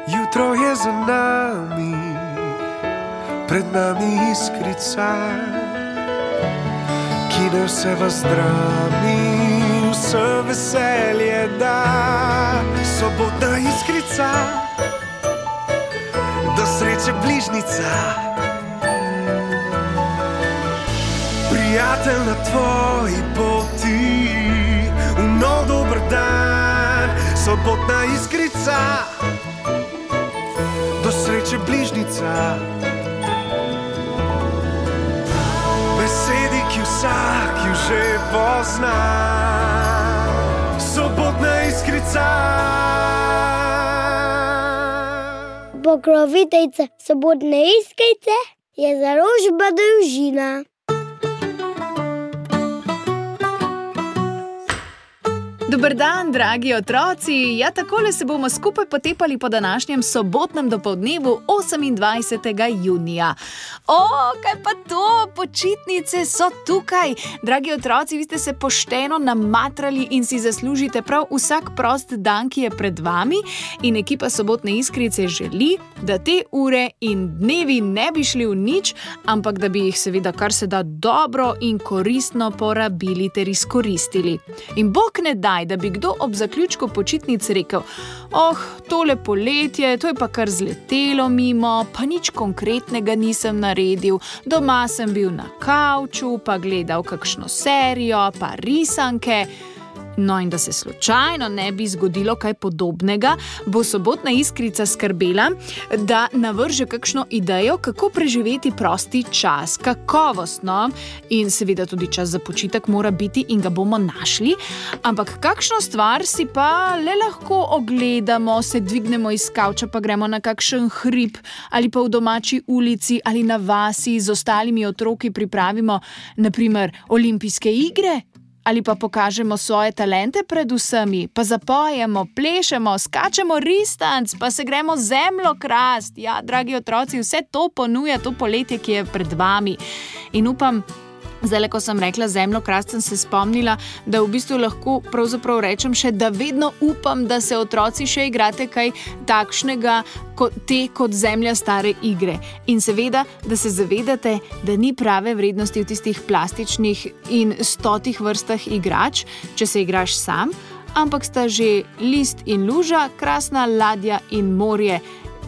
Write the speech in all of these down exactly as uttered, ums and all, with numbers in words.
Jutro je za nami, pred nami iskrica, ki ne vse vas zdravi, vse veselje da. Sobotna iskrica, do sreče bližnica, prijatelj na tvoji poti, v nov dober dan. Sobotna iskrica, do sreče bližnica, besedi, ki vsak ju že pozna. Sobotna iskrica. Pokroviteljica sobotne iskrice je založba Družina. Dober dan, dragi otroci! Ja, takole se bomo skupaj potepali po današnjem sobotnem dopoldnevu osemindvajsetega junija. O, kaj pa to? Počitnice so tukaj! Dragi otroci, vi ste se pošteno namatrali in si zaslužite prav vsak prost dan, ki je pred vami. In ekipa sobotne iskrice želi, da te ure in dnevi ne bi šli v nič, ampak da bi jih seveda kar se da dobro in koristno porabili ter izkoristili. In Bog ne daj, da bi kdo ob zaključku počitnic rekel: oh, tole poletje, to je pa kar zletelo mimo, pa nič konkretnega nisem naredil, doma sem bil na kavču, pa gledal kakšno serijo, pa risanke. No, in da se slučajno ne bi zgodilo kaj podobnega, bo sobotna iskrica skrbela, da navrže kakšno idejo, kako preživeti prosti čas, kakovostno, in seveda tudi čas za počitek mora biti in ga bomo našli, ampak kakšno stvar si pa le lahko ogledamo, se dvignemo iz kavča pa gremo na kakšen hrib ali pa v domači ulici ali na vasi z ostalimi otroki pripravimo na primer olimpijske igre. Ali pa pokažemo svoje talente pred vsemi, pa zapojemo, plešemo, skačemo ristanc, pa se gremo zemljo krast. Ja, dragi otroci, vse to ponuja to poletje, ki je pred vami. In upam, zdaj, ko sem rekla zemljo krast, sem se spomnila, da v bistvu lahko pravzaprav rečem še, da vedno upam, da se otroci še igrate kaj takšnega, kot te kot zemlja stare igre. In seveda, da se zavedate, da ni prave vrednosti v tistih plastičnih in stotih vrstah igrač, če se igraš sam, ampak sta že list in luža, krasna ladja in morje,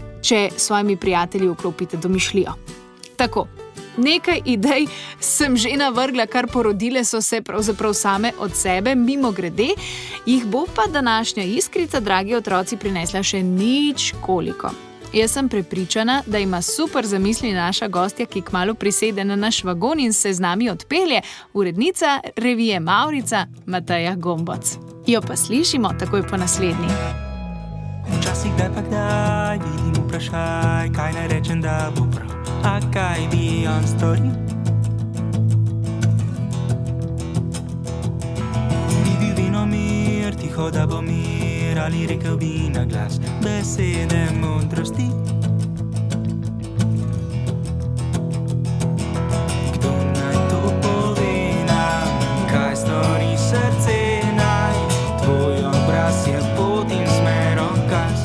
če svojimi prijatelji vklopite domišljijo. Tako. Nekaj idej sem že navrgla, kar porodile so se pravzaprav same od sebe, mimo grede, jih bo pa današnja iskrica, dragi otroci, prinesla še nič koliko. Jaz sem prepričana, da ima super zamisli naša gostja, ki kmalu prisede na naš vagon in se z nami odpelje, urednica revije Mavrica, Mateja Gomboc. Jo pa slišimo takoj po naslednji. Včasih kdaj pa kdaj vidim vprašaj, kaj naj rečem, da bo prav, a kaj bi on storil? Bi bil vinomir, tiho da bo mir, ali rekel bi na glas besede modrosti? Kdo naj to pove nam, kaj stori srce naj, tvoj obraz je pot in smer okaz.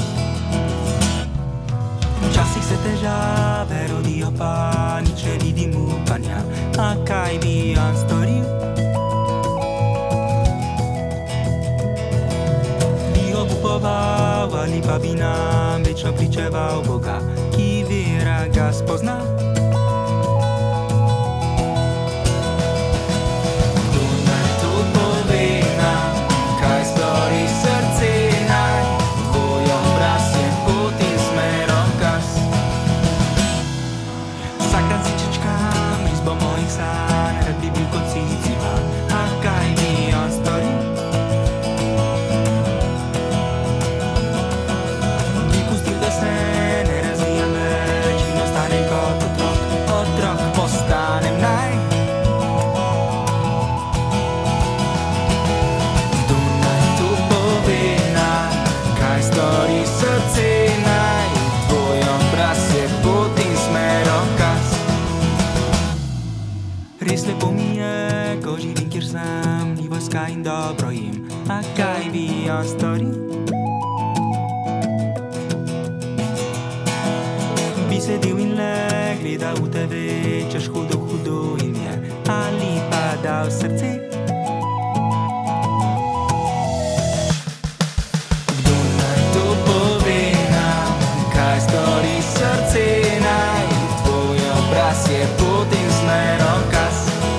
Včasih se težave rodijo, pa nič ne vidim upanja, a kaj bi on storil? Bi obupoval, ali pa bi nam večno pričeval Boga, ki vera ga spozna? Kdo naj to pove nam, kaj stori srce naj, tvoj obraz je pot in smer okaz. Vsak dan si čečkam risbo mojih sanj, rad bi bil kot Ciziba, a kaj bi on storil? Bi pustil, da se ne razvijam več in ostanem kot otrok, otrok postanem naj. Kdo naj to pove nam, kaj stori srce naj, tvoj obraz je pot in smer okaz. Res lepo mi je, ko živim, kjer sem, ni vojska in dobro jem, a kaj bi on storil? te večeš hudo, hudo in je ali pa dal srce. Kdo naj to pove nam, kaj stori srce naj, tvoj obraz je pot in smerom kas.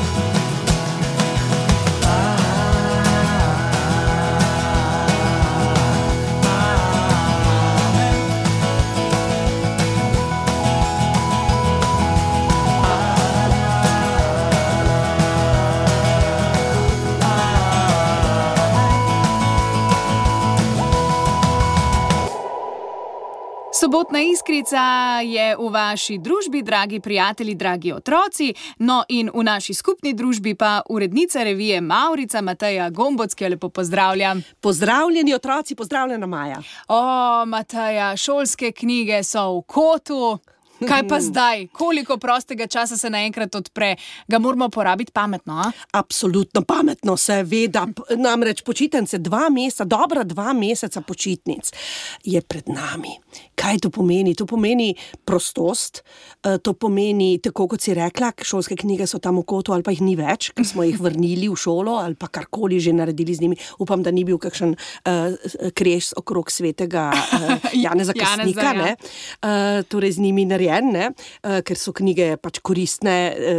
Sobotna iskrica je v vaši družbi, dragi prijatelji, dragi otroci, no in v naši skupni družbi pa urednica revije Mavrica, Mateja Gomboc, ki jo lepo pozdravljam. Pozdravljeni otroci, pozdravljena Maja. O, Mateja, šolske knjige so v kotu. Kaj pa zdaj? Koliko prostega časa se naenkrat odpre? Ga moramo porabiti pametno, a? Absolutno pametno, seveda. Namreč počitnice, dva meseca, dobra dva meseca počitnic je pred nami. Kaj to pomeni? To pomeni prostost, to pomeni, tako kot si rekla, šolske knjige so tam v kotu ali pa jih ni več, ker smo jih vrnili v šolo ali pa karkoli že naredili z njimi. Upam, da ni bil kakšen uh, kreš okrog svetega uh, Janeza Krstnika, Janeza, ja. ne? Uh, torej z njimi naredili. Ne, ker so knjige pač koristne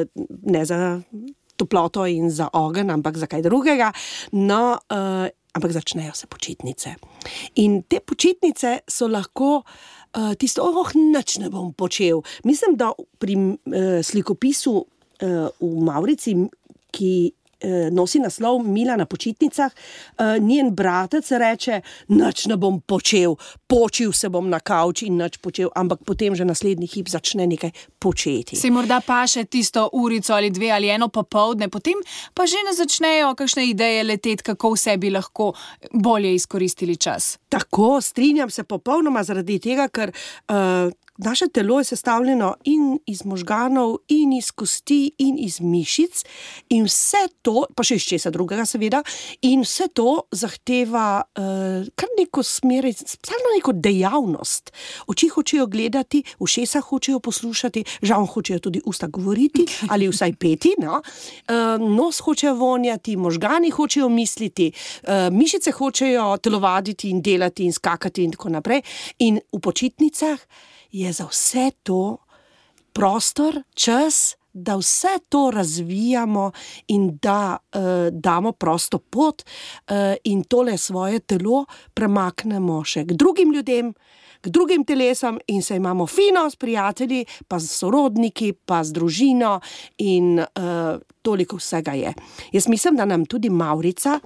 ne za toploto in za ogenj, ampak za kaj drugega. No, uh, ampak začnejo se počitnice. In te počitnice so lahko uh, tisto, oh, nič ne bom počel. Mislim, da pri uh, slikopisu uh, v Mavrici, ki nosi naslov Mila na počitnicah, njen bratec reče, nič ne bom počel, počil se bom na kavč in nič počel, ampak potem že naslednji hip začne nekaj početi. Si morda paše tisto urico ali dve ali eno popoldne, potem pa že ne začnejo kakšne ideje leteti, kako vse bi lahko bolje izkoristili čas. Tako, strinjam se popolnoma zaradi tega, ker uh, naše telo je sestavljeno in iz možganov, in iz kosti, in iz mišic, in vse to, pa še iz česa drugega seveda, in vse to zahteva uh, kar neko smer, stalno neko dejavnost. Oči hočejo gledati, ušesa hočejo poslušati, žal hočejo tudi usta govoriti, ali vsaj peti, no? uh, nos hočejo vonjati, možgani hočejo misliti, uh, mišice hočejo telovaditi in delati in skakati in tako naprej. In v počitnicah je za vse to prostor, čas, da vse to razvijamo in da uh, damo prosto pot uh, in tole svoje telo premaknemo še k drugim ljudem, k drugim telesom in se imamo fino s prijatelji, pa s sorodniki, pa s družino in uh, toliko vsega je. Jaz mislim, da nam tudi Mavrica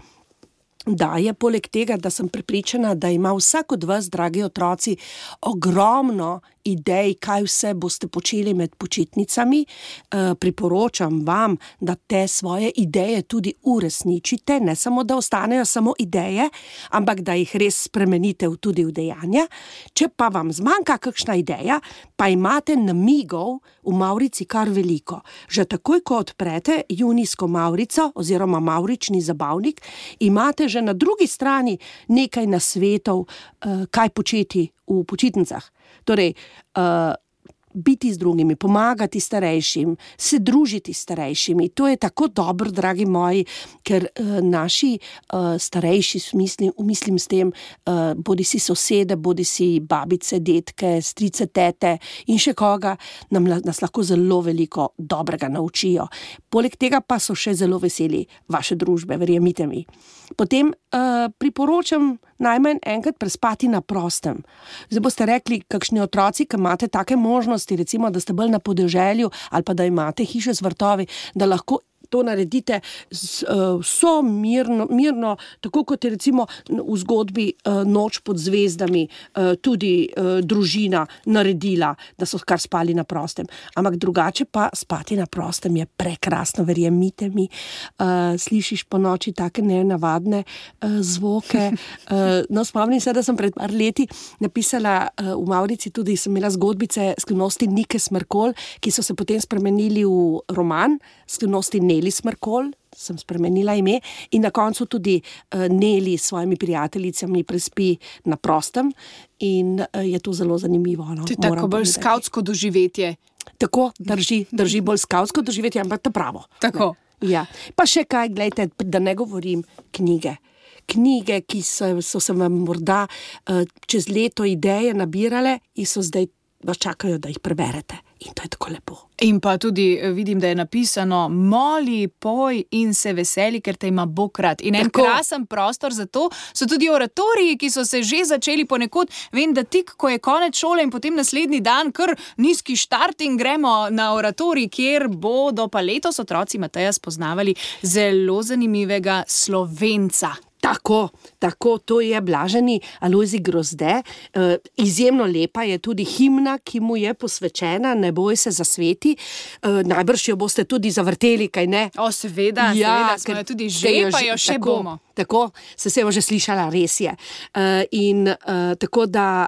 daje, poleg tega, da sem prepričana, da ima vsak od vas, dragi otroci, ogromno idej, kaj vse boste počeli med počitnicami. E, priporočam vam, da te svoje ideje tudi uresničite, ne samo, da ostanejo samo ideje, ampak da jih res spremenite tudi v dejanja. Če pa vam zmanjka kakšna ideja, pa imate namigov v Mavrici kar veliko. Že takoj, ko odprete junijsko Mavrico oziroma Mavrični zabavnik, imate že na drugi strani nekaj nasvetov, uh, kaj početi v počitnicah. Torej, uh, biti z drugimi, pomagati starejšim, se družiti s starejšimi. To je tako dobro, dragi moji, ker uh, naši uh, starejši, mislim, mislim s tem, uh, bodi si sosede, bodi si babice, detke, strice, tete in še koga, nam, nas lahko zelo veliko dobrega naučijo. Poleg tega pa so še zelo veseli vaše družbe, verjemite mi. Potem uh, priporočam najmanj enkrat prespati na prostem. Zdaj boste rekli, kakšni otroci, ki imate take možnosti, recimo, da ste bolj na podeželju ali pa da imate hiše z vrtovi, da lahko to naredite z, uh, vso mirno, mirno, tako kot je recimo v zgodbi uh, Noč pod zvezdami uh, tudi uh, družina naredila, da so kar spali na prostem. Ampak drugače pa spati na prostem je prekrasno, verjemite mi. Uh, slišiš po noči take nenavadne uh, zvoke. Uh, no, spomnim se, da sem pred par leti napisala uh, v Mavrici tudi, sem imela zgodbice Skrivnosti Nike Smrkolj, ki so se potem spremenili v roman Skrivnosti Neli Smrkolj, sem spremenila ime in na koncu tudi uh, Neli s svojimi prijateljicami prespi na prostem in uh, je to zelo zanimivo. No? To je tako bolj skavtsko doživetje. Tako, drži, drži bolj skavtsko doživetje, ampak to pravo. Tako. Ja. Pa še kaj, gledajte, da ne govorim knjige. Knjige, ki so, so se vam morda uh, čez leto ideje nabirale in so zdaj vas čakajo, da jih preberete. In to je tako lepo. In pa tudi vidim, da je napisano moli, poj in se veseli, ker te ima Bog rad. In en Tako. krasen prostor za to so tudi oratoriji, ki so se že začeli ponekod. Vem, da tik, ko je konec šole in potem naslednji dan kar nizki štart in gremo na oratorij, kjer bodo pa letos otroci Mateja spoznavali zelo zanimivega Slovenca. Tako, tako, to je Blaženi Alojzij Grozde. E, izjemno lepa je tudi himna, ki mu je posvečena, Ne boj se zasveti. E, najbrž jo boste tudi zavrteli, kaj ne? O, seveda, seveda, smo jo tudi že, pa jo še tako, bomo. Tako, se se jo že slišala, res je. E, in e, tako da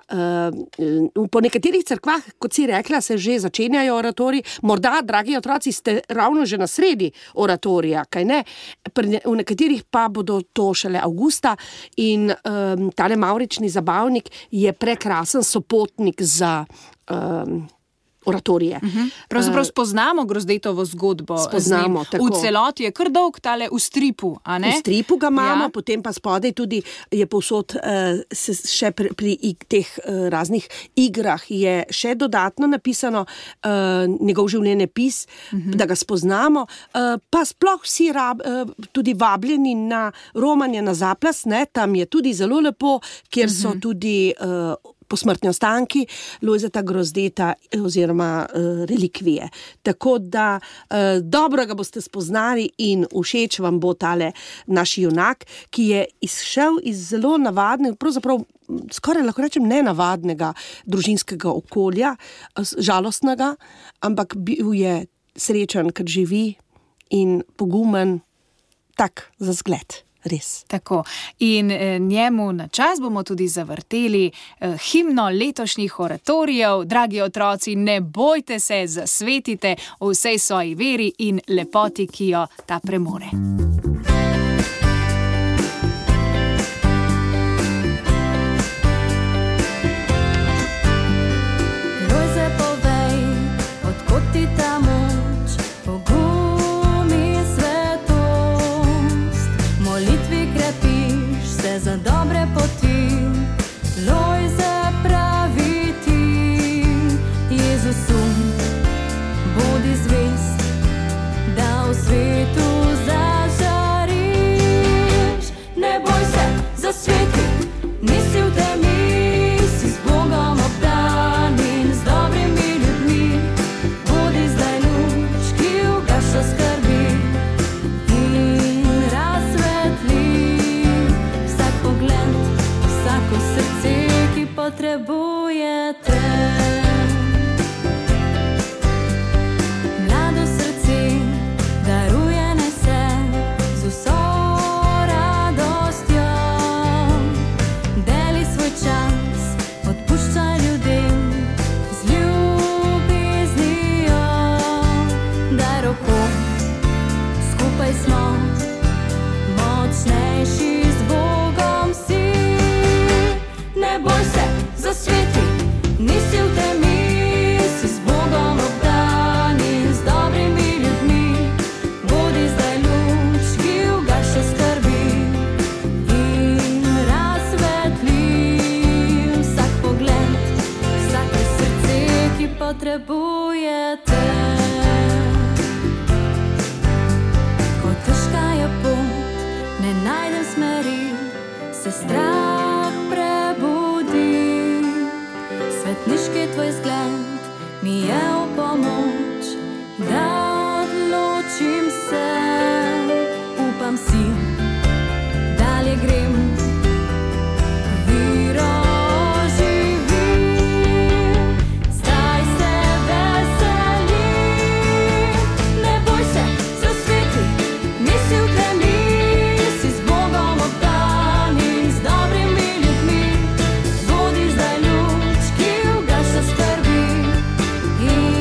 e, po nekaterih cerkvah, kot si rekla, se že začenjajo oratoriji. Morda, dragi otroci, ste ravno že na sredi oratorija, kaj ne? Pri, v nekaterih pa bodo to šele avgusta in um, tale mavrični zabavnik je prekrasen sopotnik za um, oratorije. Uh-huh. Pravzaprav spoznamo Grozdetovo zgodbo. Spoznamo, z njim. tako. V celoti je kar dolg tale v stripu, a ne? V stripu ga imamo, Ja. potem pa spodaj tudi je povsod uh, se, še pri, pri ig, teh uh, raznih igrah je še dodatno napisano uh, njegov življenjepis, uh-huh. da ga spoznamo, uh, pa sploh vsi rab, uh, tudi vabljeni na romanje na Zaplas, ne, tam je tudi zelo lepo, kjer uh-huh. so tudi uh, posmrtni ostanki Lojzeta Grozdeta oziroma uh, relikvije. Tako da uh, dobro ga boste spoznali in všeč vam bo tale naš junak, ki je izšel iz zelo navadnega, pravzaprav skoraj lahko rečem nenavadnega družinskega okolja, žalostnega, ampak bil je srečen, ker živi in pogumen, tak za zgled. Res. Tako. In eh, njemu na čas bomo tudi zavrteli eh, himno letošnjih oratorijev. Dragi otroci, ne bojte se, zasvetite v vsej svoji veri in lepoti, ki jo ta premore. Lojze, povej, odkot ti ta moč, pogum in svetost. Molitvi krepiš se za dobre poti, Lojze, pravi ti. Jezusu, bodi zvest, da v svetu zažariš. Ne boj se, zasveti, nisi v temi, si z Bogom obdan in z dobrimi ljudmi. Bodi zdaj luč, ki ugaša skrbi in razsvetli vsak pogled, vsako srce, ki potrebuje te. Mlado srce daruje naj se z vso radostjo. Deli svoj čas, odpuščaj ljudem z ljubeznijo. Daj roko, skupaj smo, močnejši z Bogom si. Ne boj se, zasveti, nisi v temi, si z Bogom obdan in z dobrimi ljudmi. Bodi zdaj luč, ki ugaša skrbi in razsvetli vsak pogled, vsako srce, ki potrebuje te. Ko težka je pot, ne najdem smeri, se strah prebudi. Svetniški tvoj zgled mi je v pomoč, da odločim se. Upam si, dalje grem, viro živim. Zdaj se veselim, ne boj se, zasveti, nisi v temi, si z Bogom obdan in z dobrimi ljudmi. Bodi zdaj luč, ki ugaša skrbi in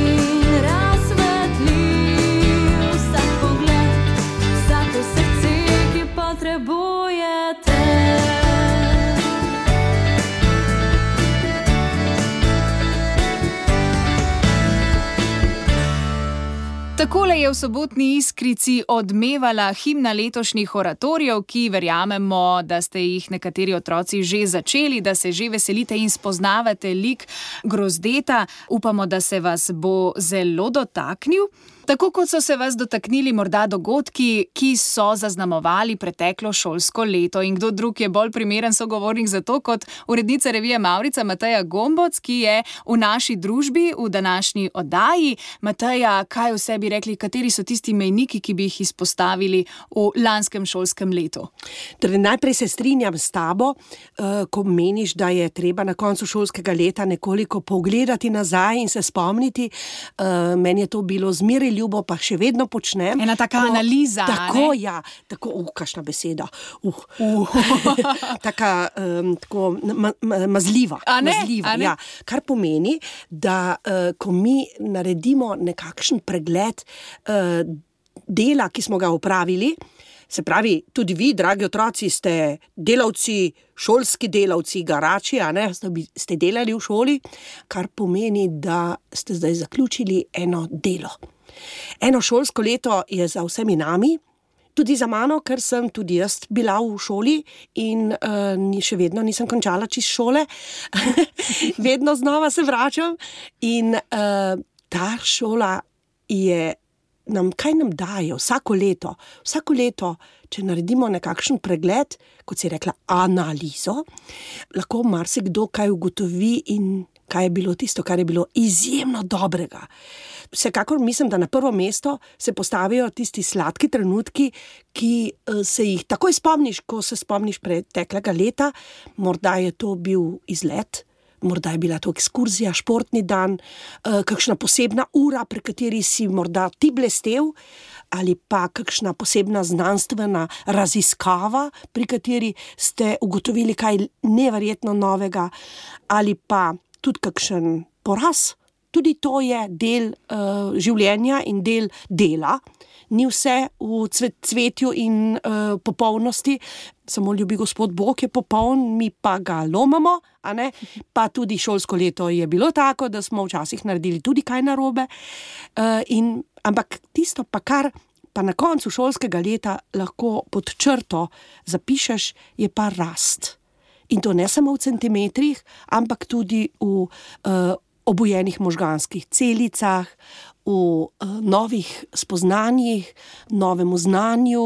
Takole je v sobotni Iskrici odmevala himna letošnjih oratorijev, ki verjamemo, da ste jih nekateri otroci že začeli, da se že veselite in spoznavate lik Grozdeta. Upamo, da se vas bo zelo dotaknil. Tako kot so se vas dotaknili morda dogodki, ki so zaznamovali preteklo šolsko leto. In kdo drug je bolj primeren sogovornik za to kot urednica revije Mavrica Mateja Gomboc, ki je v naši družbi v današnji oddaji. Mateja, kaj vse bi rekli, kateri so tisti mejniki, ki bi jih izpostavili v lanskem šolskem letu? Torej, najprej se strinjam s tabo, uh, ko meniš, da je treba na koncu šolskega leta nekoliko pogledati nazaj in se spomniti. Uh, meni je to bilo zmeraj ljubo, pa še vedno počnem. Ena taka ko, analiza, tako, ne? Ja, tako, uh, kakšna beseda. Uh. Uh. taka, um, tako ma, ma, mazljiva. A ne? mazljiva A ne? Ja. Kar pomeni, da uh, ko mi naredimo nekakšen pregled uh, dela, ki smo ga opravili, se pravi, tudi vi, dragi otroci, ste delavci, šolski delavci, garači, a ne, ste delali v šoli, kar pomeni, da ste zdaj zaključili eno delo. Eno šolsko leto je za vsemi nami, tudi za mano, ker sem tudi jaz bila v šoli in uh, še vedno nisem končala čist šole. Vedno znova se vračam in uh, ta šola je nam, kaj nam daje vsako leto. Vsako leto, če naredimo nekakšen pregled, kot si rekla, analizo, lahko marsikdo kaj ugotovi in kaj je bilo tisto, kar je bilo izjemno dobrega. Vsekakor mislim, da na prvo mesto se postavijo tisti sladki trenutki, ki se jih takoj spomniš, ko se spomniš preteklega leta. Morda je to bil izlet, morda je bila to ekskurzija, športni dan, kakšna posebna ura, pri kateri si morda ti blestev, ali pa kakšna posebna znanstvena raziskava, pri kateri ste ugotovili kaj neverjetno novega, ali pa tudi kakšen poraz. Tudi to je del uh, življenja in del dela. Ni vse v cvet, cvetju in uh, popolnosti, samo ljubi gospod Bog je popoln, mi pa ga lomamo, a ne? Pa tudi šolsko leto je bilo tako, da smo včasih naredili tudi kaj narobe. Uh, in, ampak tisto pa, kar pa na koncu šolskega leta lahko pod črto zapišeš, je pa rast. In to ne samo v centimetrih, ampak tudi v uh, obujenih možganskih celicah, v uh, novih spoznanjih, novemu znanju,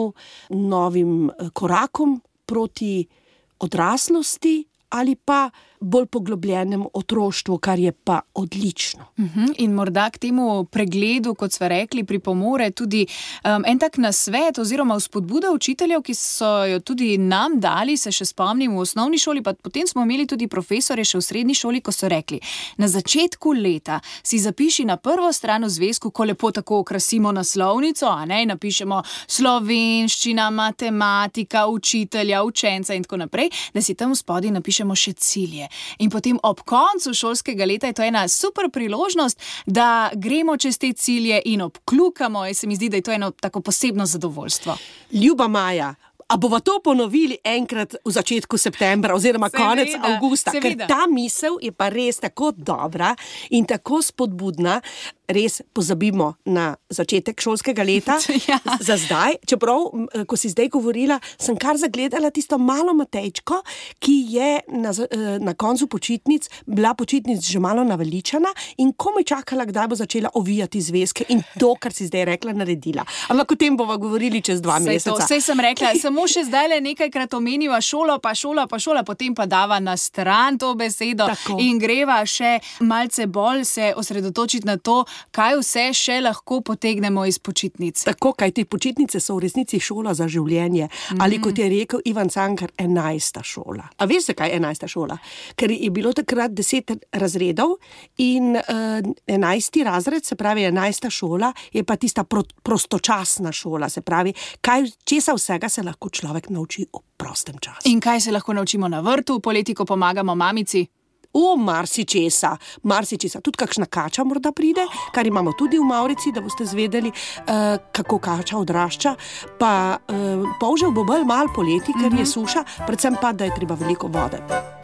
novim uh, korakom proti odraslosti ali pa bolj poglobljenem otroštvu, kar je pa odlično. Uh-huh. In morda k temu pregledu, kot smo rekli, pripomore tudi um, en tak nasvet oziroma vzpodbuda učiteljev, ki so jo tudi nam dali, se še spomnim v osnovni šoli, pa potem smo imeli tudi profesore še v srednji šoli, ko so rekli, na začetku leta si zapiši na prvo stran v zvezku, ko lepo tako okrasimo naslovnico, a ne, napišemo slovenščina, matematika, učitelja, učenca in tako naprej, da si tam spodaj napišemo še cilje. In potem ob koncu šolskega leta je to ena super priložnost, da gremo čez te cilje in obkljukamo. In se mi zdi, da je to eno tako posebno zadovoljstvo. Ljuba Maja, a bova to ponovili enkrat v začetku septembra oziroma seveda, konec avgusta, seveda. Ker ta misel je pa res tako dobra in tako spodbudna, res pozabimo na začetek šolskega leta. Ja. Za zdaj, čeprav, ko si zdaj govorila, sem kar zagledala tisto malo Matejčko, ki je na, na koncu počitnic, bila počitnic že malo naveličana in komaj čakala, kdaj bo začela ovijati zvezke in to, kar si zdaj rekla, naredila. Ampak o tem bova govorili čez dva Sej meseca. To, sej sem rekla, samo še zdaj le nekajkrat omeniva šolo, pa šola, pa šola, potem pa dava na stran to besedo. Tako. In greva še malce bolj se osredotočiti na to, kaj vse še lahko potegnemo iz počitnic. Tako, kaj te počitnice so v resnici šola za življenje. Mm. Ali kot je rekel Ivan Cankar, enajsta šola. A veš, zakaj je enajsta šola? Ker je bilo takrat deset razredov in uh, enajsti razred, se pravi enajsta šola, je pa tista pro, prostočasna šola, se pravi, kaj, česa vsega se lahko človek nauči v prostem času. In kaj se lahko naučimo na vrtu, poleti, ko pomagamo mamici? O, marsičesa, marsičesa. Tudi kakšna kača morda pride, kar imamo tudi v Mavrici, da boste zvedeli, uh, kako kača odrašča. Pa uh, polžev bo bolj malo poleti, ker mm-hmm. je suša, predvsem pa, da je treba veliko vode.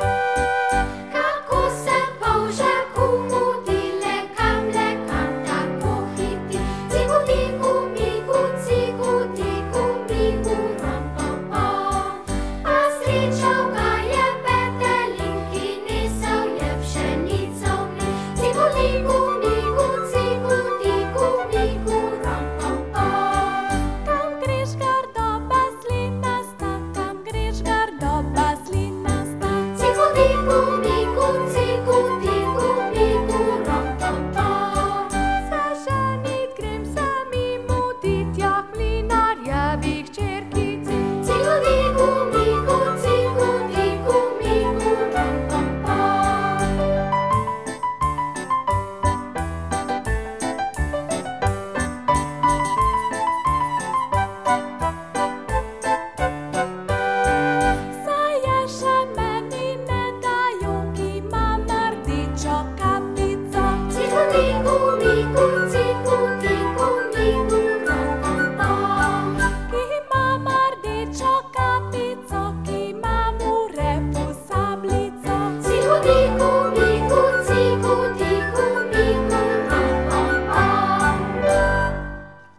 Kako se polže kumudile, kam le kam tako hiti, zigudim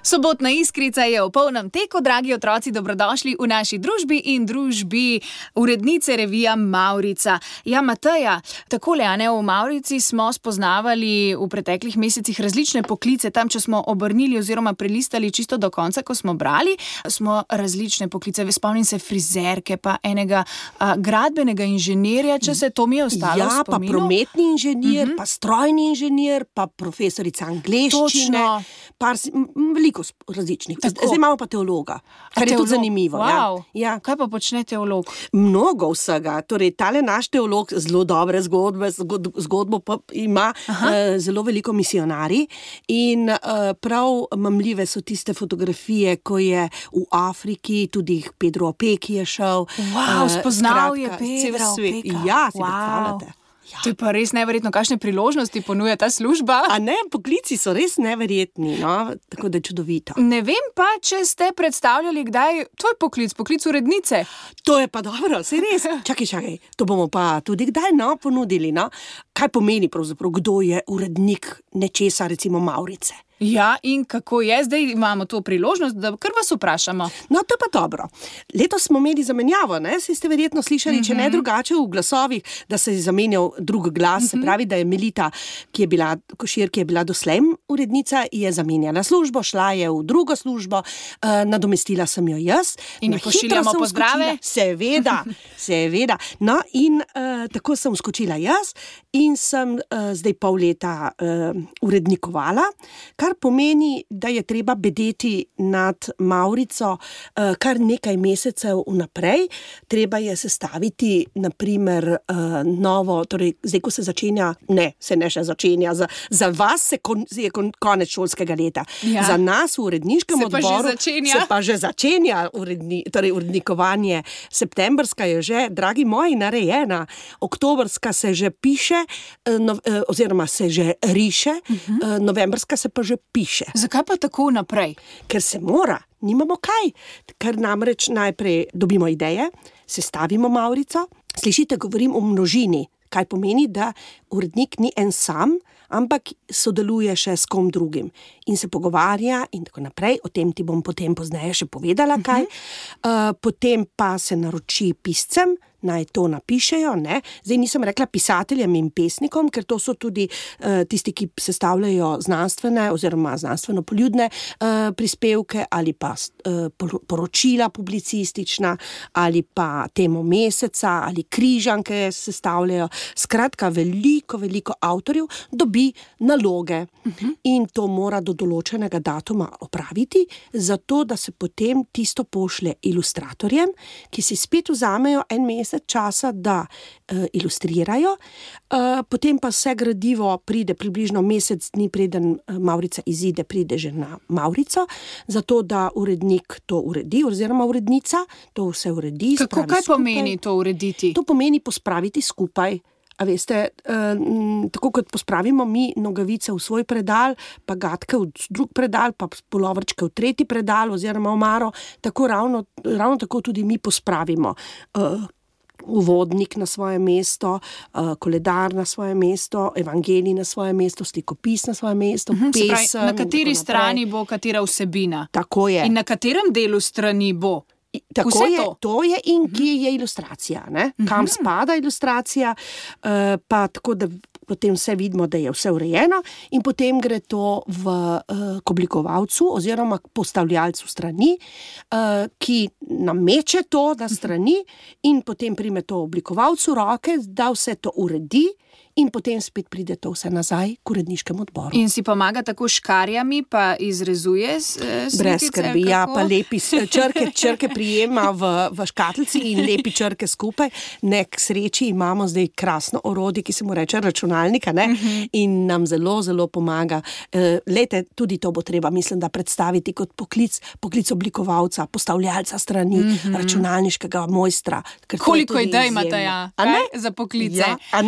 Sobotna iskrica je v polnem teku, dragi otroci, dobrodošli v naši družbi in družbi urednice revija Mavrica. Ja, Mateja, takole, a ne, v Mavrici smo spoznavali v preteklih mesecih različne poklice. Tam, če smo obrnili oziroma prelistali čisto do konca, ko smo brali, smo različne poklice. Spomnim se frizerke, pa enega a, gradbenega inženirja, če se to mi je ostalo Ja, v pa spominu. prometni inženir, pa strojni inženir, pa profesorica angleščine. Točno. Par, si- m, m, veliko sp- različnih. Tako. Zdaj imamo pa teologa, kar je Teolog. tudi zanimivo. Wow. Ja. Ja. Kaj pa počne teolog? Mnogo vsega. Torej, tale naš teolog zelo dobre zgodbe, zgod, zgodbo pa ima uh, zelo veliko misionarij in uh, prav mamljive so tiste fotografije, ko je v Afriki, tudi Pedro Opeki je šel. Wow, eh, spoznal je skratka, cel Pedra svet. Opeka. Ja, si Wow. predstavljate. To je pa res neverjetno, kakšne priložnosti ponuja ta služba. A ne, poklici so res neverjetni, no? Tako da je čudovito. Ne vem pa, če ste predstavljali kdaj tvoj poklic, poklic urednice. To je pa dobro, saj res. Čakaj, čakaj, to bomo pa tudi kdaj no, ponudili. No? Kaj pomeni pravzaprav, kdo je urednik nečesa, recimo Mavrice? Ja, in kako je, zdaj imamo to priložnost, da kar vas vprašamo. No, to je pa dobro. Letos smo imeli zamenjavo, ne? Saj ste verjetno slišali, mm -hmm. če ne drugače v glasovih, da se je zamenjal drug glas, mm -hmm. se pravi, da je Melita, ki je bila, Košir, ki je bila doslej urednica, je zamenjala službo, šla je v drugo službo, uh, nadomestila sem jo jaz. In ji Na hitro pošiljamo sem pozdrave? vskočila- Seveda, seveda. No, in uh, tako sem skočila jaz in sem uh, zdaj pol leta uh, urednikovala, kar pomeni, da je treba bedeti nad Mavrico uh, kar nekaj mesecev vnaprej. Treba je sestaviti, naprimer, uh, novo, torej zdaj, ko se začenja, ne, se ne še začenja, za, za vas se kon, je kon, konec šolskega leta. Ja. Za nas v uredniškem Se pa že odboru začenja. se pa že začenja uredni, torej urednikovanje. Septembrska je že, dragi moji, narejena. Oktobrska se že piše, eh, no, eh, oziroma se že riše, uh-huh. novembrska se pa že piše. Zakaj pa tako naprej? Ker se mora, nimamo kaj. Ker namreč najprej dobimo ideje, sestavimo Mavrico. Slišite, govorim o množini, kaj pomeni, da urednik ni en sam, ampak sodeluje še s kom drugim in se pogovarja in tako naprej. O tem ti bom potem pozneje še povedala kaj. Uh, potem pa se naroči piscem, naj to napišejo. Ne? Zdaj nisem rekla pisateljem in pesnikom, ker to so tudi uh, tisti, ki sestavljajo znanstvene oziroma znanstveno-poljudne uh, prispevke ali pa uh, poročila publicistična ali pa temo meseca ali križanke sestavljajo. Skratka, veliko, veliko avtorjev dobi naloge uh-huh. in to mora do določenega datuma opraviti, zato da se potem tisto pošlje ilustratorjem, ki si spet vzamejo en mesec časa, da uh, ilustrirajo, uh, potem pa vse gradivo pride približno mesec dni, preden uh, Mavrica izide, pride že na Mavrico, zato da urednik to uredi, oziroma urednica to vse uredi. Kako, spravi kaj skupaj. pomeni to urediti? To pomeni pospraviti skupaj. A veste, eh, tako kot pospravimo mi nogavice v svoj predal, pa gatke v drug predal, pa polovrčke v tretji predal oziroma omaro, tako ravno, ravno tako tudi mi pospravimo eh, uvodnik na svoje mesto, eh, koledar na svoje mesto, evangelij na svoje mesto, slikopis na svoje mesto, Se pravi, pesem. na in kateri tako naprej. strani bo katera vsebina? Tako je. In na katerem delu strani bo? Tako Vse je, to? to je in kje je ilustracija, ne? Kam spada ilustracija, uh, pa tako, da potem vse vidimo, da je vse urejeno in potem gre to v, uh, k oblikovalcu oziroma k postavljalcu strani, uh, ki nameče to na strani in potem prime to oblikovalcu roke, da vse to uredi in potem spet pride to vse nazaj k uredniškemu odboru. In si pomaga tako škarjami, pa izrezuje s- eh, slikice? Brez skrbi, ja, kako? pa lepi s- črke, črke prijema v, v škatlici in lepi črke skupaj. Ne, k sreči imamo zdaj krasno orodje, ki se mu reče računalnika, ne? Uh-huh. In nam zelo, zelo pomaga. E, lejte, tudi to bo treba, mislim, da predstaviti kot poklic, poklic oblikovalca, postavljalca strani, uh-huh. računalniškega mojstra. ker to je Koliko tudi idej izjemno. imate, ja? A ne? Kaj za poklice? Ja, a ne?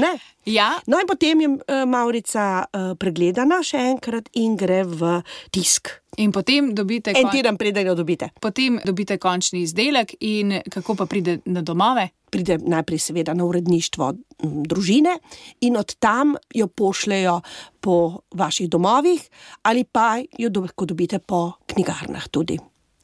Ja. No in potem je uh, Mavrica uh, pregledana še enkrat in gre v tisk. In potem dobite, En kon- teden preden jo dobite. potem dobite končni izdelek in kako pa pride na domove? Pride najprej seveda na uredništvo m, družine in od tam jo pošljejo po vaših domovih ali pa jo do- lahko dobite po knjigarnah tudi.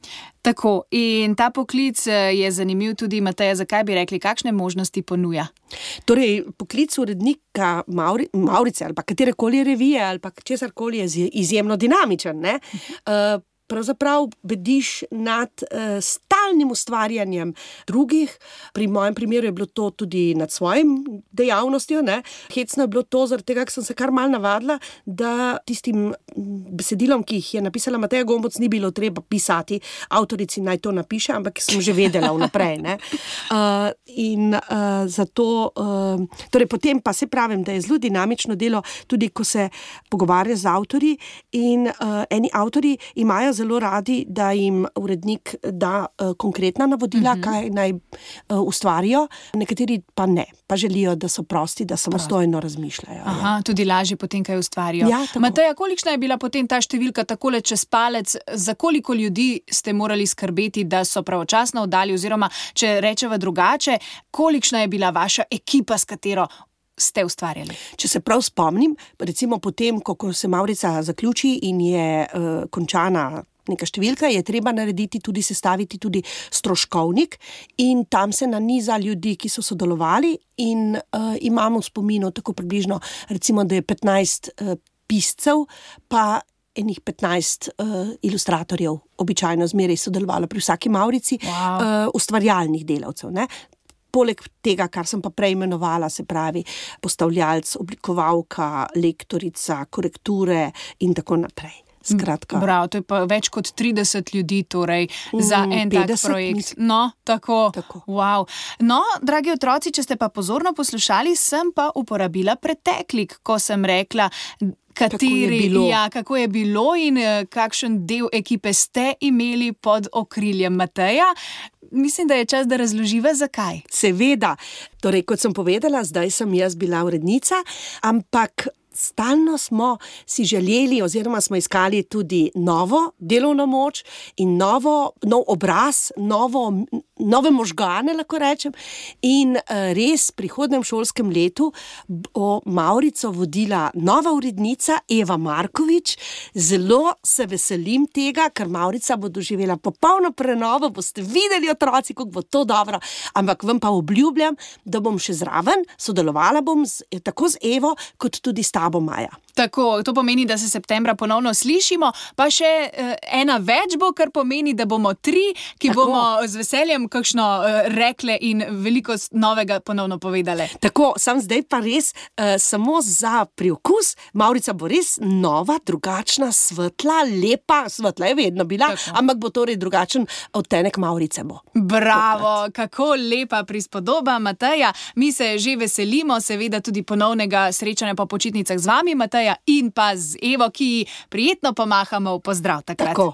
Tako, in ta poklic eh, je zanimiv tudi, Mateja, zakaj bi rekli, kakšne možnosti ponuja? Torej, poklic urednika Mauri, Maurice ali pa katerekoli revije ali pa česarkoli je izje- izjemno dinamičen. Ne? Uh, pravzaprav bediš nad uh, stalnim ustvarjanjem drugih. Pri mojem primeru je bilo to tudi nad svojim dejavnostjo. Ne? Hecno je bilo to, zaradi tega, ker sem se kar mal navadila, da tistim mm, besedilom, ki jih je napisala Mateja Gomboc, ni bilo treba pisati avtorici naj to napiše, ampak sem že vedela vnaprej. Ne? Uh, in uh, zato, uh, torej potem pa se pravim, da je zelo dinamično delo, tudi ko se pogovarja z avtorji in uh, eni avtorji imajo zelo radi, da jim urednik da uh, konkretna navodila, uh-huh. kaj naj uh, ustvarijo, nekateri pa ne, pa želijo, da so prosti, da samostojno razmišljajo. Aha, tudi lažje potem, kaj ustvarijo. Ja, tako. Mateja, kolikšna je bila potem ta številka takole čez palec, za koliko ljudi ste morali skrbeti, da so pravočasno oddali, oziroma če rečeva drugače, kolikšna je bila vaša ekipa, s katero ste ustvarjali? Če se prav spomnim, recimo potem, ko, ko se Mavrica zaključi in je uh, končana neka številka, je treba narediti tudi, sestaviti tudi stroškovnik in tam se naniza ljudi, ki so sodelovali in uh, imamo v spominu tako približno, recimo, da je petnajst uh, piscev, pa enih petnajst uh, ilustratorjev običajno zmeraj sodelovalo pri vsaki Mavrici, Wow. uh, ustvarjalnih delavcev, ne. Poleg tega, kar sem pa prej imenovala, se pravi postavljalc, oblikovalka, lektorica, korekture in tako naprej. Skratka, Bravo, to je pa več kot trideset ljudi torej za Mm, en tak petdeset, projekt. mislim. No, tako. Tako. Wow. No, dragi otroci, če ste pa pozorno poslušali, sem pa uporabila preteklik, ko sem rekla, kateri, je bilo. ja, kako je bilo in eh, kakšen del ekipe ste imeli pod okriljem Mateja. Mislim, da je čas, da razloživa, zakaj. seveda, torej kot sem povedala, zdaj sem jaz bila urednica, ampak stalno smo si želeli oziroma smo iskali tudi novo delovno moč in novo, nov obraz, novo, nove možgane, lahko rečem. In eh, res v prihodnem šolskem letu bo Mavrico vodila nova urednica Eva Markovič. Zelo se veselim tega, ker Mavrica bo doživela popolno prenovo, boste videli otroci, kako bo to dobro, ampak vam pa obljubljam, da bom še zraven, sodelovala bom z, tako z Evo, kot tudi s tabo, Maja. Tako, to pomeni, da se septembra ponovno slišimo, pa še eh, ena več bo, kar pomeni, da bomo tri, ki Tako. bomo z veseljem kakšno eh, rekle in veliko s- novega ponovno povedale. Tako, sam zdaj pa res uh, samo za priokus, Mavrica bo res nova, drugačna, svetla, lepa, svetla je vedno bila, Tako. ampak bo torej drugačen odtenek Mavrice bo. Bravo, kako lepa prispodoba, Mateja. Mi se že veselimo, seveda tudi ponovnega srečanja po počitnicah z vami, Mateja, in pa z Evo, ki ji prijetno pomahamo v pozdrav takrat. Tako.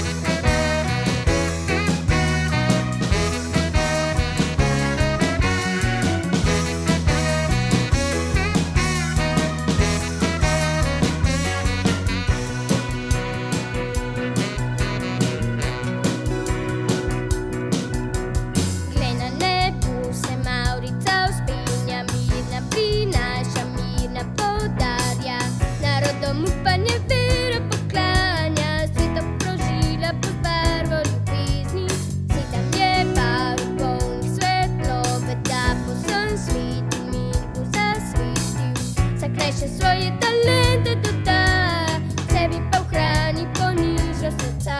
Glej na nebu se Mavrica vzpenja, mirna prinaša, mirna poudarja. Narodom upanje, vero poklanja, sveta obkrožila pod barvo ljubezni. Sedem je barv polnih svetlobe, da po vsem svetu mir bo zasvetil. Zakrajša svoje talente doda, sebi pa ohrani poniža srca.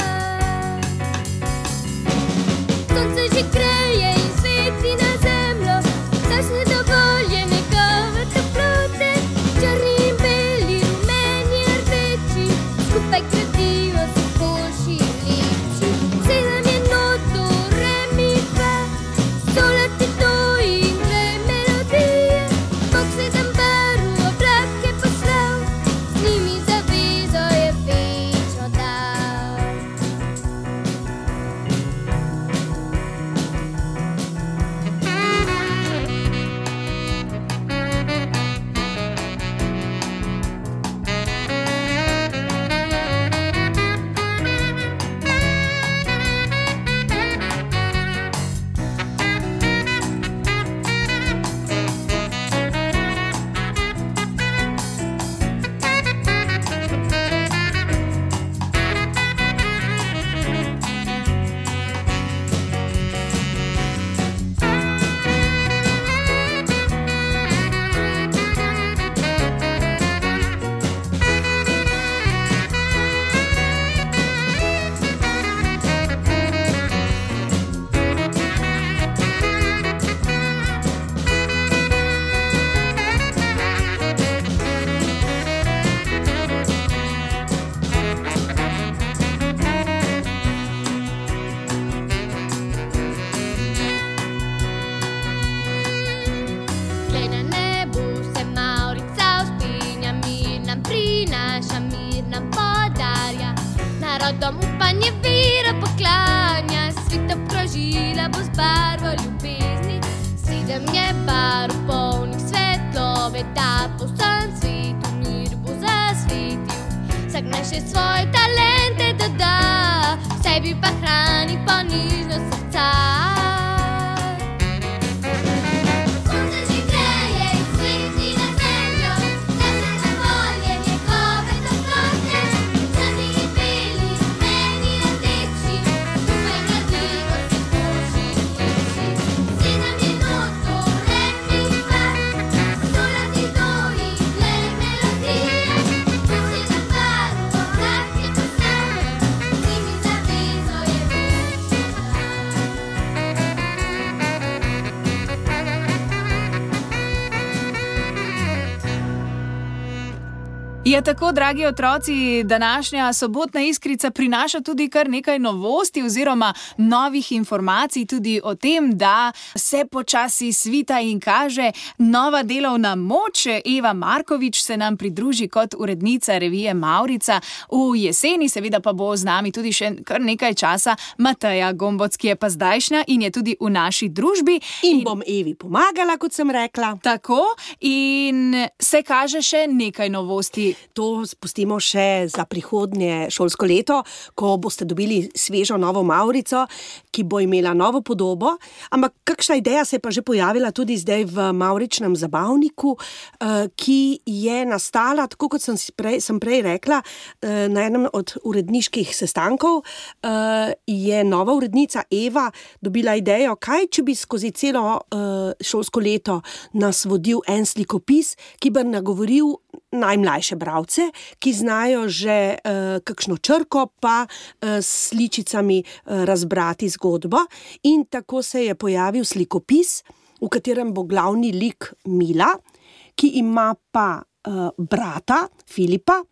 Sonce že kreje in sveti na zemljo, saj se dovolje njegove toplote. Črni in beli, rumeni in rdeči, skupaj gradijo se boljši in lepši. Sedem je noto, re, mi, fa, sola, ti, do in re melodije. Bog sedem barv, oblake poslal, z njimi zavezo oči naša mir nam podarja. Narodom upanje vero poklanja, svet obkrožila bo z barvo ljubezni. Sedem je barv polnih svetlobe, da po vsem svetu mir bo zasvetil. Vsak naše svoje talente doda, v sebi pa hrani ponižnost srca. Sonce že greje in sveti na zemljo, da se zavolje njegove toplote. Črni in beli, rumeni in rdeči, skupaj gradimo se Božji hiši. Sedem je noto, lepih skladb, sto latidoji, glej melodije. Čas je na paru, obrat je postavljen, z njimi zavezo je večji Je tako, dragi otroci, današnja sobotna iskrica prinaša tudi kar nekaj novosti oziroma novih informacij tudi o tem, da se počasi svita in kaže nova delovna moč. Eva Markovič se nam pridruži kot urednica revije Mavrica. V jeseni seveda pa bo z nami tudi še kar nekaj časa Mateja Gomboc, ki je pa zdajšnja in je tudi v naši družbi. In bom Evi pomagala, kot sem rekla. Tako, in se kaže še nekaj novosti. To spustimo še za prihodnje šolsko leto, ko boste dobili svežo novo Mavrico, ki bo imela novo podobo. Ampak kakšna ideja se je pa že pojavila tudi zdaj v Mavričnem zabavniku, eh, ki je nastala, tako kot sem, si prej, sem prej rekla, eh, na enem od uredniških sestankov. eh, je nova urednica Eva dobila idejo, kaj če bi skozi celo eh, šolsko leto nas vodil en slikopis, ki bi nagovoril najmlajše bralce, ki znajo že uh, kakšno črko pa uh, s sličicami uh, razbrati zgodbo. In tako se je pojavil slikopis, v katerem bo glavni lik Mila, ki ima pa uh, brata Filipa.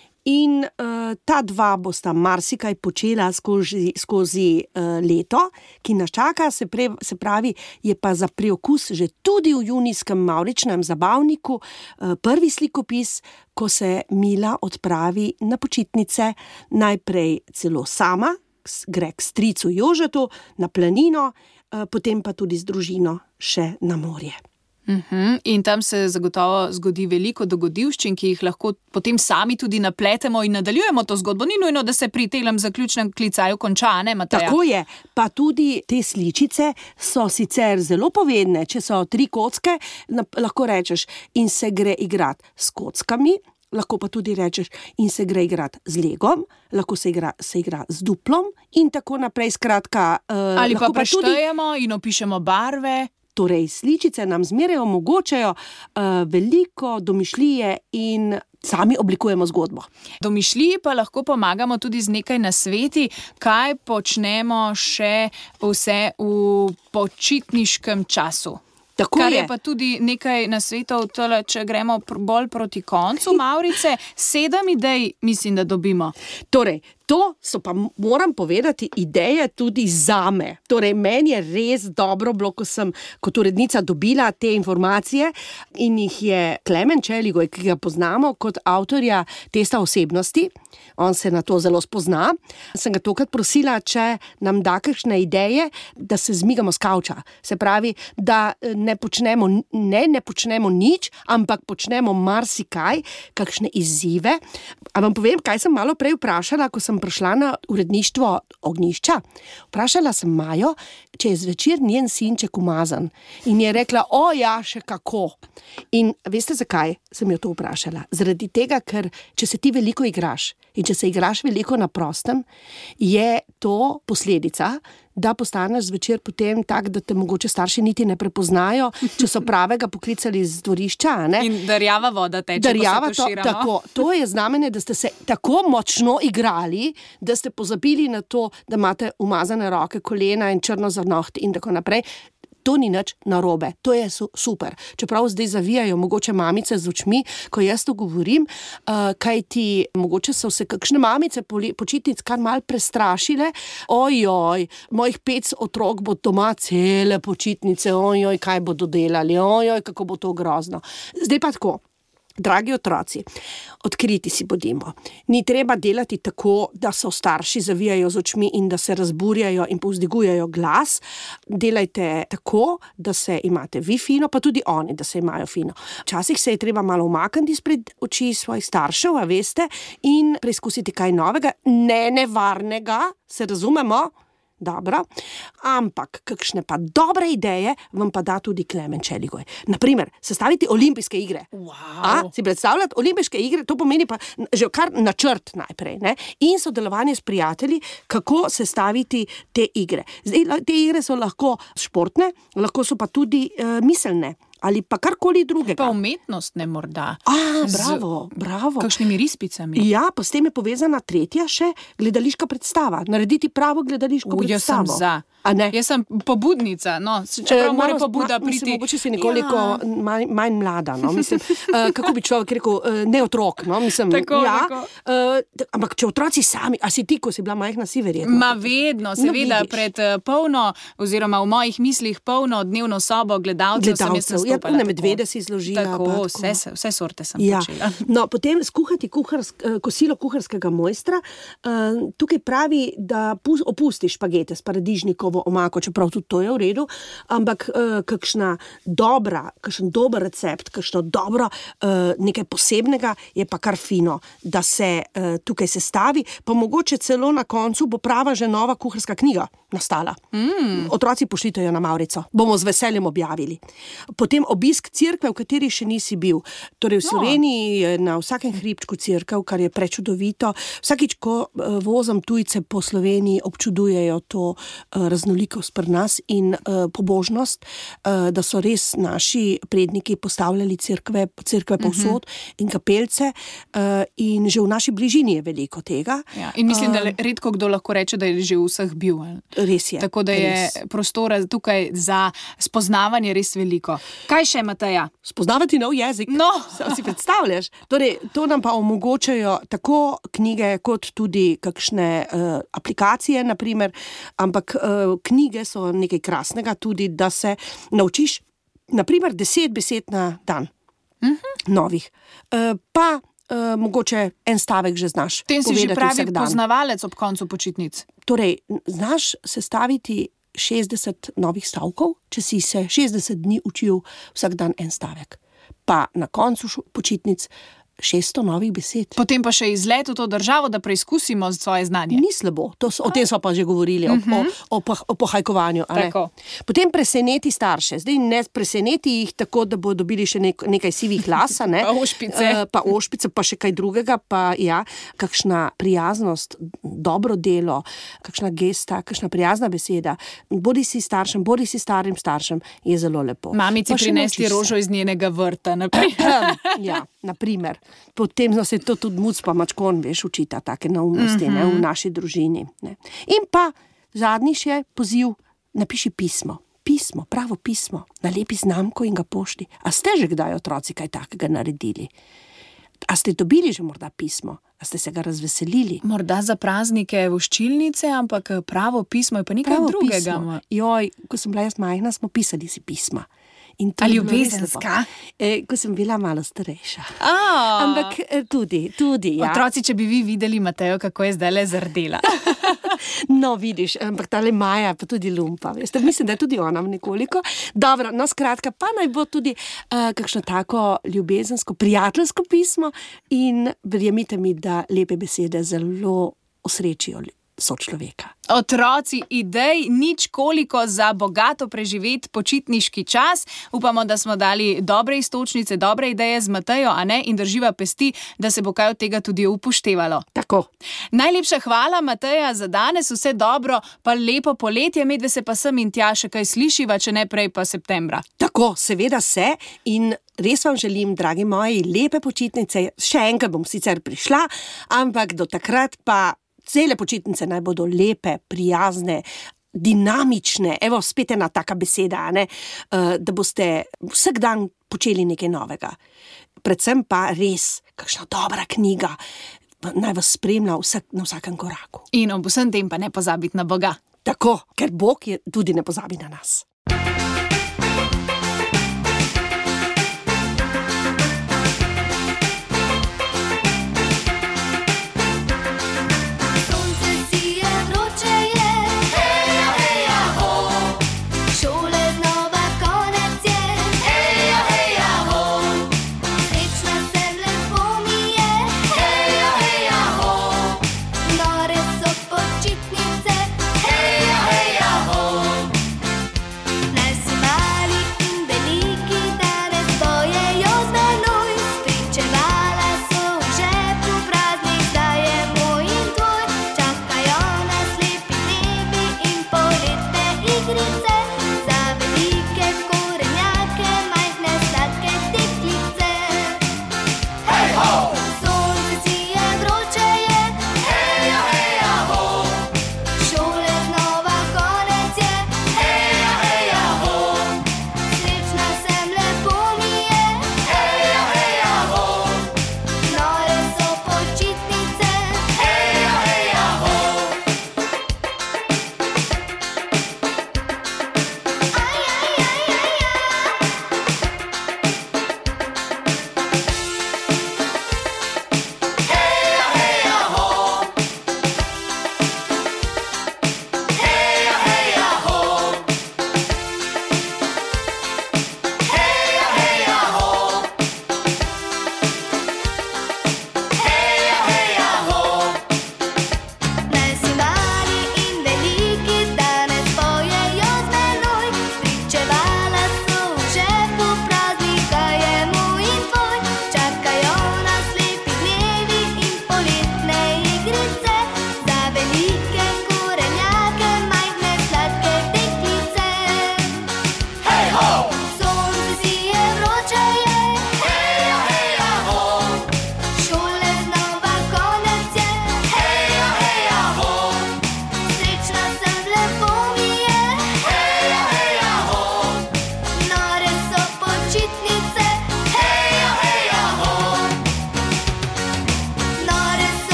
In uh, ta dva bosta marsikaj počela skozi, skozi uh, leto, ki nas čaka, se, pre, se pravi, je pa za priokus že tudi v junijskem Mavričnem zabavniku uh, prvi slikopis, ko se Mila odpravi na počitnice, najprej celo sama, gre k stricu Jožetu na planino, uh, potem pa tudi z družino še na morje. Uhum, in tam se zagotovo zgodi veliko dogodivščin, ki jih lahko potem sami tudi napletemo in nadaljujemo to zgodbo. Ni nujno, da se pri tem zaključnem klicaju konča, ne, Mateja? Tako je, pa tudi te sličice so sicer zelo povedne. Če so tri kocke, lahko rečeš in se gre igrat s kockami, lahko pa tudi rečeš in se gre igrat z legom, lahko se igra, se igra z duplom in tako naprej. Skratka, uh, ali pa pa preštejemo tudi in opišemo barve. Torej, sličice nam zmeraj omogočajo uh, veliko domišljije in sami oblikujemo zgodbo. Domišljiji pa lahko pomagamo tudi z nekaj nasveti, kaj počnemo še vse v počitniškem času. Tako Kar je. je pa tudi nekaj nasvetov, tole, če gremo pr- bolj proti koncu Mavrice. Sedem idej mislim, da dobimo. Torej, to so pa, moram povedati, ideje tudi zame. Torej, meni je res dobro bilo, ko sem kot urednica dobila te informacije in jih je Klemen Čeligoj, ki ga poznamo kot avtorja testa osebnosti, on se na to zelo spozna, sem ga tokrat prosila, če nam da kakšne ideje, da se zmigamo s kavča. Se pravi, da ne počnemo, ne, ne počnemo nič, ampak počnemo marsikaj, kakšne izzive. A vam povem, kaj sem malo prej vprašala, ko sem prišla na uredništvo Ognjišča. Vprašala sem Majo, če je zvečer njen sinček umazan. In je rekla, o ja, še kako. In veste, zakaj sem jo to vprašala? Zaradi tega, ker če se ti veliko igraš in če se igraš veliko na prostem, je to posledica, da postaneš zvečer potem tak, da te mogoče starši niti ne prepoznajo, če so pravega poklicali z dvorišča. Ne? In da rjava voda teče, Darjava, ko se to, tuširamo. tako, to je znamenje, da ste se tako močno igrali, da ste pozabili na to, da imate umazane roke, kolena in črno za nohti in tako naprej. To ni nič narobe, to je su, super. Čeprav zdaj zavijajo mogoče mamice z očmi, ko jaz to govorim, uh, kaj ti mogoče so se kakšne mamice poli, počitnic kar mal prestrašile. Ojoj, mojih pet otrok bo doma cele počitnice, ojoj, kaj bodo delali, ojoj, kako bo to grozno. Zdaj pa tako. Dragi otroci, odkriti si bodimo. Ni treba delati tako, da so starši zavijajo z očmi in da se razburjajo in povzdigujejo glas. Delajte tako, da se imate vi fino, pa tudi oni, da se imajo fino. Včasih se je treba malo umakniti izpred oči svojih staršev, a veste, in preizkusiti kaj novega, ne nevarnega, se razumemo? Dobro, ampak kakšne pa dobre ideje vam pa da tudi Klemen Čeligoj. Naprimer, sestaviti olimpijske igre. Wow. A, si predstavljati olimpijske igre, to pomeni pa že kar načrt najprej, ne? In sodelovanje s prijatelji, kako sestaviti te igre. Zdaj, te igre so lahko športne, lahko so pa tudi uh, miselne. Ali pa karkoli drugega. Pa umetnostne morda. A, bravo, bravo. Kakšnimi rispicami. Ja, pa s tem je povezana tretja še gledališka predstava. Narediti pravo gledališko U, jaz sem predstavo. za. A ne? Jaz sem pobudnica, no, čeprav mora pobuda ma, mislim, priti. mogoče si nekoliko Ja. manj, manj mlada, no, mislim, uh, kako bi človek rekel, uh, ne otrok, no, mislim, Tako, ja, tako. uh, t- ampak če otroci sami, a si ti, ko si bila majhna, si verjetno. Ma vedno, seveda, vidiš. pred eh, polno, oziroma v mojih mislih polno dnevno sobo gledalcev sem jaz Gledalcev, ja, nastopala. one tako. medvede si zložila. pa Tako, tako. vse, se- vse sorte sem Ja. počela. No, potem skuhati kuharsk, eh, kosilo kuharskega mojstra. Uh, tukaj pravi, da pus, opustiš špagete s paradižnikovo omako, čeprav tudi to je v redu, ampak uh, kakšna dobra, kakšen dober recept, kakšno dobro uh, nekaj posebnega je pa kar fino, da se uh, tukaj sestavi, pa mogoče celo na koncu bo prava že nova kuharska knjiga nastala. Mm. Otroci pošljajo na Maurico, bomo z veseljem objavili. Potem obisk cerkve, v kateri še nisi bil. Torej v Sloveniji je na vsakem hribčku cerkev, kar je prečudovito. Vsakič, ko uh, vozim tujce po Sloveniji, občudujejo to uh, raznolikost pri nas in uh, pobožnost, uh, da so res naši predniki postavljali cerkve, cerkve povsod uh-huh. in kapelce uh, in že v naši bližini je veliko tega. Ja, in mislim, da le- redko kdo lahko reče, da je že v vseh bil. ali? Res je. Tako da je res. prostora tukaj za spoznavanje res veliko. Kaj še, Mateja? Spoznavati nov jezik. No. Se- si predstavljaš? Torej, to nam pa omogočajo tako knjige, kot tudi kakšne uh, aplikacije, naprimer, ampak uh, knjige so nekaj krasnega tudi, da se naučiš, naprimer, deset besed na dan. Uh-huh. Novih. Uh, pa uh, mogoče en stavek že znaš Tem si že povedati pravi vsak dan. poznavalec ob koncu počitnic. Torej, znaš sestaviti šestdeset novih stavkov, če si se šestdeset dni učil vsak dan en stavek. Pa na koncu šu- počitnic šeststo novih besed. Potem pa še izlet v to državo, da preizkusimo svoje znanje. Ni slabo, to so, o tem smo pa že govorili, o, o, o, pah- o pohajkovanju. a ne? Tako. Potem preseneti starše. Zdaj ne preseneti jih tako, da bodo dobili še nek, nekaj sivih las, a ne? Pa ošpice. Eh, pa ošpice, pa še kaj drugega, pa ja, kakšna prijaznost, dobro delo, kakšna gesta, kakšna prijazna beseda. Bodi si staršem, bodi si starim staršem, je zelo lepo. Mamici Pa še prinesti naučiš se. rožo iz njenega vrta. Naprej. Ja, naprimer. Potem no, se to tudi muc pa mačkon, veš, učita take neumnosti, mm-hmm. ne, v naši družini. Ne. In pa zadnji še poziv, napiši pismo. Pismo, pravo pismo, nalepi znamko in ga pošli. A ste že kdaj otroci kaj takega naredili? A ste dobili že morda pismo? A ste se ga razveselili? Morda za praznike voščilnice, ampak pravo pismo je pa nekaj Pravo drugega. pismo. Joj, ko sem bila jaz majhna, smo pisali si pisma. In to A je bilo res ljubezenska? lepo. E, ko sem bila malo starejša. A, Ampak eh, tudi, tudi, ja. Otroci, če bi vi videli Matejo, kako je zdaj le zardela. No, vidiš, ampak tale Maja pa tudi lumpa. Veste, mislim, da je tudi ona nekoliko. Dobro, no skratka, pa naj bo tudi uh, kakšno tako ljubezensko, prijateljsko pismo in verjemite mi, da lepe besede zelo osrečijo lju- sočloveka. Otroci, idej nič koliko za bogato preživet počitniški čas. Upamo, da smo dali dobre istočnice, dobre ideje z Matejo, a ne, in drživa pesti, da se bo kaj od tega tudi upoštevalo. Tako. Najlepša hvala, Mateja, za danes, vse dobro, pa lepo poletje, medve se pa sem in tja še kaj slišiva, če ne prej pa septembra. Tako, seveda se in res vam želim, dragi moji, lepe počitnice. Še enkrat bom sicer prišla, ampak do takrat pa cele počitnice naj bodo lepe, prijazne, dinamične, evo spet ena taka beseda, a ne, uh, da boste vsak dan počeli nekaj novega. Predvsem pa res, kakšna dobra knjiga, naj vas spremlja vsak, na vsakem koraku. In ob vsem tem pa ne pozabiti na Boga. Tako, ker Bog je tudi ne pozabi na nas.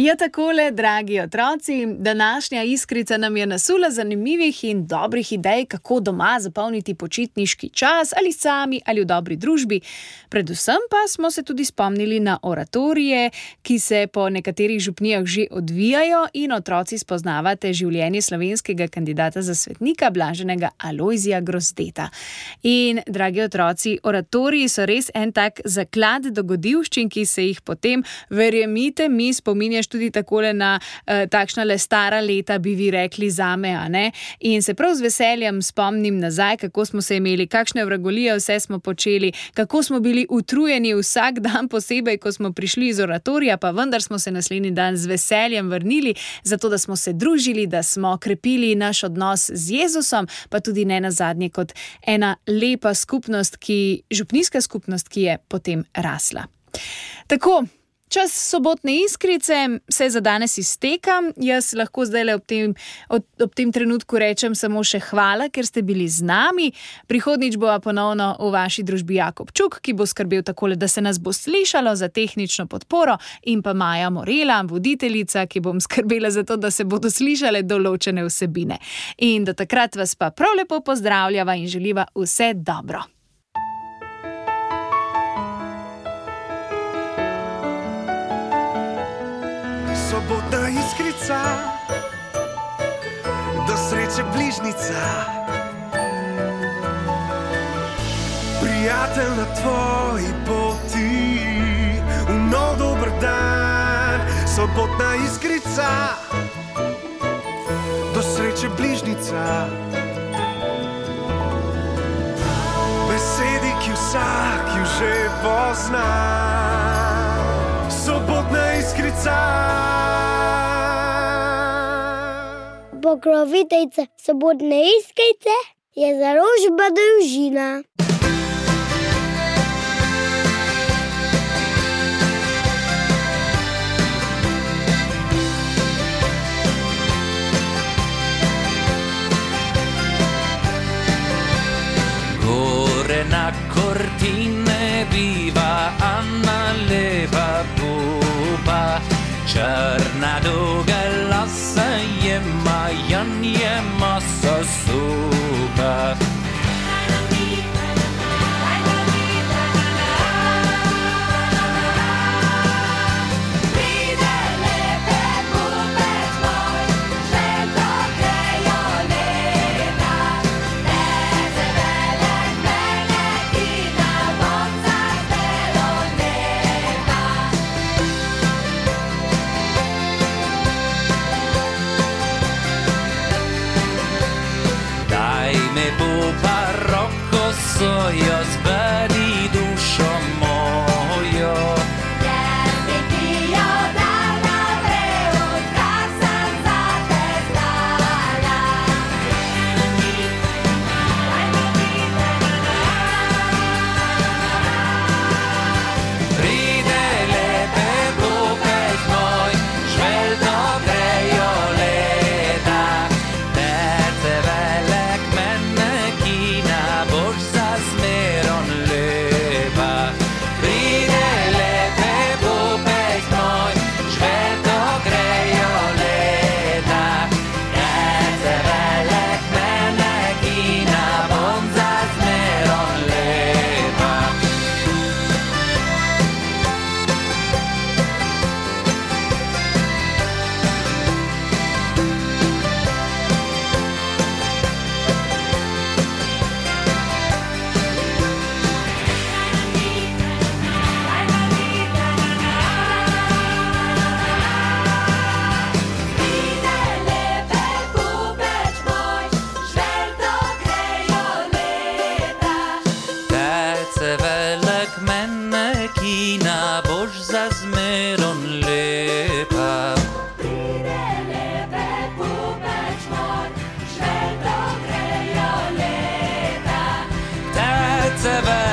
Ja, takole, dragi otroci, današnja iskrica nam je nasula zanimivih in dobrih idej, kako doma zapolniti počitniški čas, ali sami, ali v dobri družbi. Predvsem pa smo se tudi spomnili na oratorije, ki se po nekaterih župnijah že odvijajo in otroci spoznavate življenje slovenskega kandidata za svetnika, blaženega Alojzija Grozdeta. In, dragi otroci, oratoriji so res en tak zaklad dogodivščin, ki se jih potem, verjemite mi, spominjaš tudi takole na uh, takšna le stara leta, bi vi rekli zame, a ne? In se prav z veseljem spomnim nazaj, kako smo se imeli, kakšne vragolije vse smo počeli, kako smo bili utrujeni vsak dan posebej, ko smo prišli iz oratorija, pa vendar smo se naslednji dan z veseljem vrnili, zato da smo se družili, da smo krepili naš odnos z Jezusom, pa tudi ne nazadnje kot ena lepa skupnost, ki, župnijska skupnost, ki je potem rasla. Tako, čas sobotne iskrice se za danes izteka. Jaz lahko zdaj ob tem, ob, ob tem trenutku rečem samo še hvala, ker ste bili z nami. Prihodnič bova ponovno v vaši družbi Jakob Čuk, ki bo skrbel takole, da se nas bo slišalo, za tehnično podporo, in pa Maja Morela, voditeljica, ki bom skrbela za to, da se bodo slišale določene vsebine. In do takrat vas pa prav lepo pozdravljava in želiva vse dobro. Sobotna iskrica, do sreče bližnica, prijatelj na tvoji poti, v nov dober dan. Sobotna iskrica, do sreče bližnica, besedi, ki vsak ju že pozna. Sobotna iskrica. Pokroviteljica sobotne iskrice je založba Družina. Gore na Cortine viva Anna leva buba, črna dolga lasa je Majan, je masa suha. Sojo zberi dušo mojo. Jezi pijo dan naprej, odkar sem za te znala. Pride lepe popeć moj, žvelj dobrejo leta. Terce velek mene kina, boš za zmeron lepa. Pride lepe popeć moj, žvelj dobrejo leta. Terce velek mene kina, bom za zmeron lepa. Pride lepe popeč moj, žvelj dobrejo leta. Terce velek mene kina, boš za zmeron lepa. Pride lepe popeč moj, žvelj dobrejo leta. Terce velek